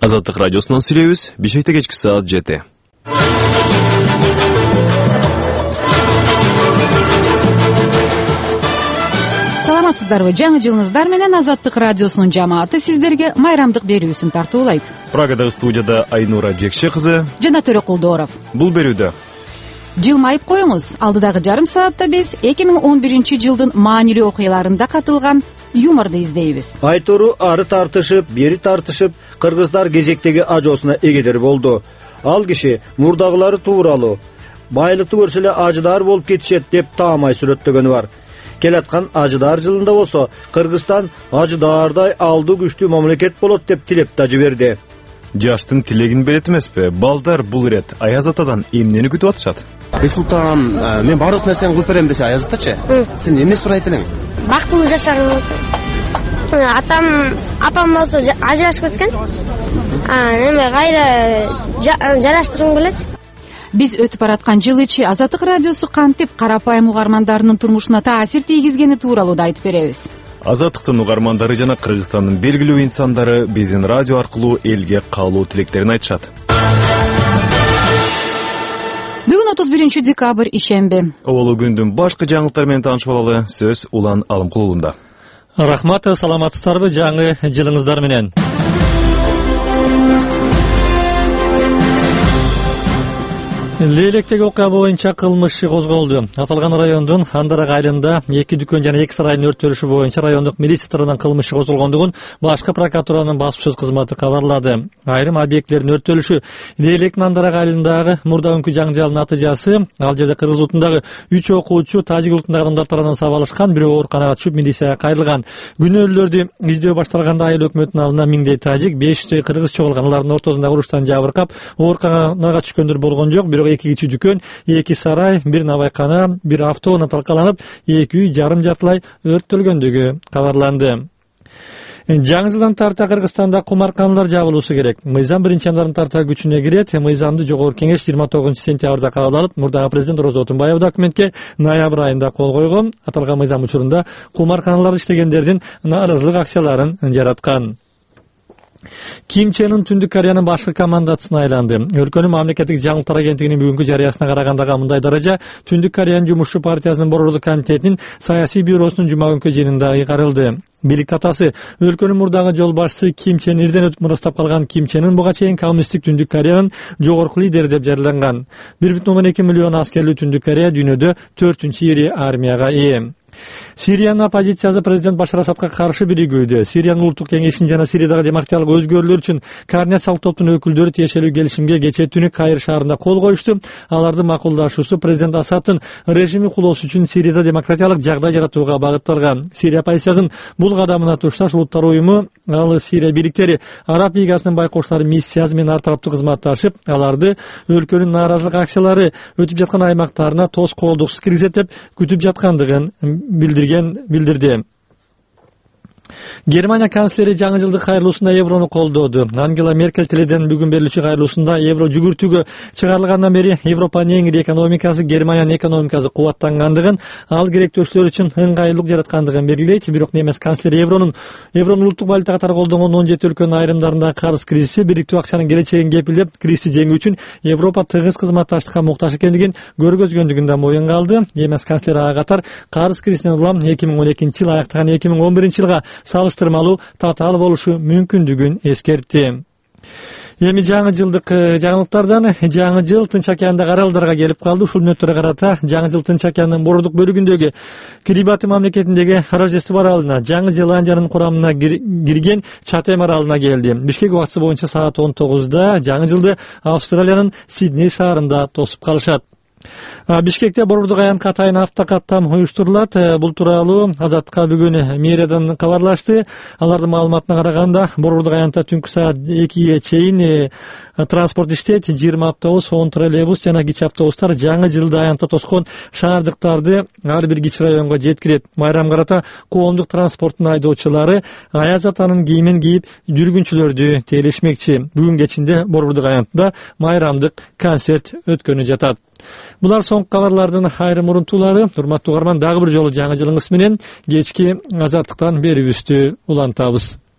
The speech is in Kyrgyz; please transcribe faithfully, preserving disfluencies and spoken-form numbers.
Azаттык радиосунан сүйлөйбүз. Бишкекте кечки саат жети. Саламатсыздарбы? Жаңы жылыңыздар менен Азаттык радиосунун жамааты сиздерге майрамдык берүүсүн тартуулайт. Прагадагы студияда Айнура Жекше кызы жана Төрөкулдоров. Бул берүүдө жылмайып коюңуз. Алдыдагы жарым саатта биз эки миң он биринчи жылдын маанилүү окуяларында катылган юморду издейбиз. Айтуру ары тартышып, бери тартышып, кыргыздар кезектеги ажоосуна эгедер болду. Ал киши мурдагылары тууралуу байлыкты көрсө эле ажыдар болуп кетишет деп таамай сүрөттөгөнү бар. Келаткан ажыдар жылында болсо Кыргызстан ажыдардай алдуу күчтүү мамлекет болот деп тилеп да жиберди. Жаштын тилегин берет эмеспи? Балдар бул ирет Аяз атадан эмнени күтүп атышат? Бексултан, мен баардык нерсени кылып берем десе Аяз атачы? Сен эмне сурайт элең? Бактылуу жашагым. Атам, апам болсо ажырашып кеткен. А, эме кайра жараштыргым келет. Биз өтүп бараткан жыл ичи Азаттык радиосу кантип карапайым угармандарынын турмушуна таасир тийгизгени тууралуу да айтып беребиз. Азаттыктын угармандары жана Кыргызстандын белгилүү инсандары биздин радио аркылуу элге каалоо тилектерин айтышат. Бүгүн отуз биринчи декабрь ишемби. Олу күндүн башкы жаңылыктары менен таанышып алалы. Сөз Улан Алымкулунда. Рахмат, саламатсыздарбы? Жаңы жылыңыздар менен. Лейлектеги окуя боюнча кылмыш козголду. Аталган райондун Андарак айылында эки дүкөн жана эки сарайдын өрттөлүшү боюнча райондук милиция тарабынан кылмыш козголгондугун башкы прокуратуранын басып сөз кызматы кабарлады. Айрым объектилердин өрттөлүшү Лейлектин Андарак айылындагы мурдагы жаңжалдын натыйжасы. Ал жерде кыргыз улутундагы үч окуучу тажик улутундагы адамдар тарабынан сабалышкан, бирөө ооруканага түшүп милицияга кайрылган. Күнөөлүүлөрдү издөө башталганда айыл өкмөтүнүн алдына миңдей тажик, беш жүздөй кыргыз чогулган. Алардын ортосунда уруштан жабыркап, ооруканага түшкөндөр болгон жок. Бирок эки кичи дүкөн, эки сарай, бир набайкана, бир автоунаа талкаланып, эки үй жарым жартылай өрттөлгөндүгү кабарланды. Жаңы жылдан тарта Кыргызстанда кумарканалар жабылуусу керек. Мыйзам биринчи январдан тарта күчүнө кирет. Мыйзамды жогорку кеңеш жыйырма тогузунчу сентябрда кабыл алып, мурдагы президент Роза Отунбаева документке ноябрь айында кол койгон. Аталган мыйзам учурунда кумарканаларда иштегендердин нааразылык акцияларын жараткан. Ким Чен Ын Түндүк Кореянын башкы командасына айланды. Өлкөнүн мамлекеттик жаңылыктар агенттигинин бүгүнкү жарыясына караганда мындай даража Түндүк Кореянын жумушчу партиясынын борбордук комитетинин саясий бюросунун жума күнкү жыйынында ыйгарылды. Бийлик атасы өлкөнүн мурдагы жол башчысы Ким Чен Ирден өтүп мурастап калган Ким Чен Ын буга чейин коммунисттик Түндүк Кореянын жогорку лидери деп жарыяланган. бир бүтүн ондон эки миллион аскерлүү Түндүк Корея дүйнөдө төртүнчү ири армияга ээ. Сириянын оппозициясы президент Башар Асадка каршы биригүүдө. Сириянын улуттук кеңешинин жана Сириядагы демократиялык өзгөрүүлөр үчүн координациялык топтун өкүлдөрү тиешелүү келишимге кечээ түнү Каир шаарында кол коюшту. Алардын макулдашуусу президент Асадтын режими кулоосу үчүн Сирияда демократиялык жагдай жаратууга багытталган. Сирия оппозициясынын бул кадамына тушташ Улуттар уюму, ал Сирия бийликтери Араб лигасынын байкоочулары миссиясы менен ар тараптуу кызматташып, аларды өлкөнүн нааразылык акциялары өтүп жаткан аймактарына тоскоолдуксуз киргизет деп күтүп жаткандыгын билдирген билдирди. Германия канцлери жаңы жылдык кайрылуусунда еврону колдоду. Ангела Меркель теледен бүгүн берилүүчү кайрылуусунда евро жүгүртүүгө чыгарылгандан бери Европанын эң ири экономикасы, Германиянын экономикасы кубаттангандыгын, ал керектөөчүлөр үчүн ыңгайлуулук жараткандыгын белгилейт. Бирок немес канцлери евронун евронун улуттук валюта катары колдонгон он жети өлкөнүн айрымдарындагы карыз кризиси, бириктүү акчанын келечегин кепилдеп, кризисти жеңүү үчүн Европа тыгыз кызматташтыкка муктаж экендигин көргөзгөндүгүн да моюнга алды. Немес канцлери ага катар карыз кризисинен улам эки миң он экинчи жыл аяктаган эки миң он биринчи жылга салыштырмалуу татаал болушу мүмкүндүгүн эскертти. Эми жаңы жылдык жаңылыктардан жаңы жыл Тынч океандагы аралдарга келип калды. Ушул мүнөттөргө карата жаңы жыл Тынч океандын борбордук бөлүгүндөгү Кирибати мамлекетиндеги Рождество аралына, Жаңы Зеландиянын курамына кирген Чатем аралына келди. Бишкек убактысы боюнча саат он тогузда жаңы жылды Австралиянын Сидней шаарында тосуп калышат. Бишкекте борбордук аянтка атайын автокаттам уюштурулат. Бул тууралуу Азаттыкка бүгүн мэриядан кабарлашты. Алардын маалыматына караганда борбордук аянтта түнкү саат экиге чейин транспорт иштейт. жыйырма автобус, он троллейбус жана кичи автобустар жаңы жылды аянтта тоскон шаардыктарды ар бир кичи районго жеткирет. Майрамга карата коомдук транспорттун айдоочулары Аяз атанын кийимин кийип жүргүнчүлөрдү тейлешмекчи. Бүгүн кечинде борбордук аянтта майрамдык концерт өткөнү жатат. Булар соңку кабарлардын айрым урунтуулары. Урматтуу угарман, дагы бир жолу жаңы жылыңыз менен кечки Азаттыктан берүүбүздү улантабыз.